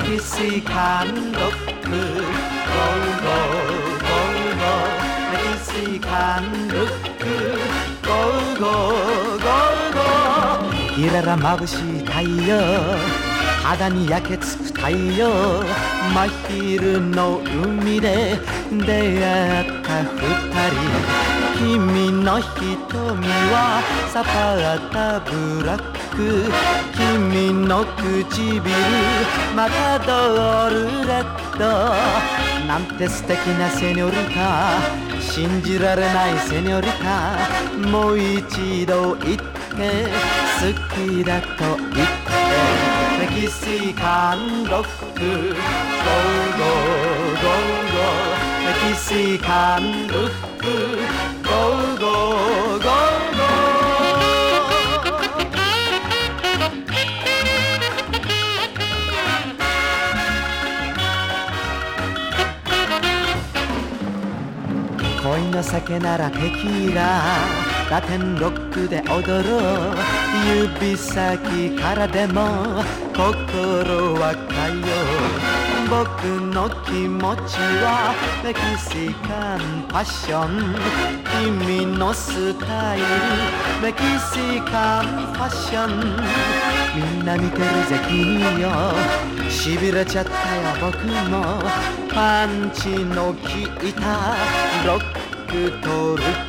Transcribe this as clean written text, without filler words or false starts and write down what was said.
キシカンロックゴーゴーゴーゴーメキシカンルックゴーゴーゴーゴーキララ眩しい太陽肌に焼けつく太陽真昼の海で出会った二人君の瞳はサパータブラック君の唇マタドールレッドなんて素敵なセニョリタ信じられないセニョリタもう一度言って好きだと言ってメキシカンロックゴーゴーゴーゴーメキシカンロックゴーゴーゴーゴー恋の酒ならテキーララテンロックで踊ろう指先からでも心はかよ僕の気持ちはメキシカンパッション君のスタイルメキシカンファッションみんな見てるぜ君よ痺れちゃったよ僕もパンチの効いたロックとルック